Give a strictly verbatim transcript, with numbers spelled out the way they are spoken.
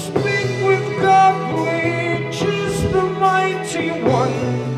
Speak with God, which is the mighty one.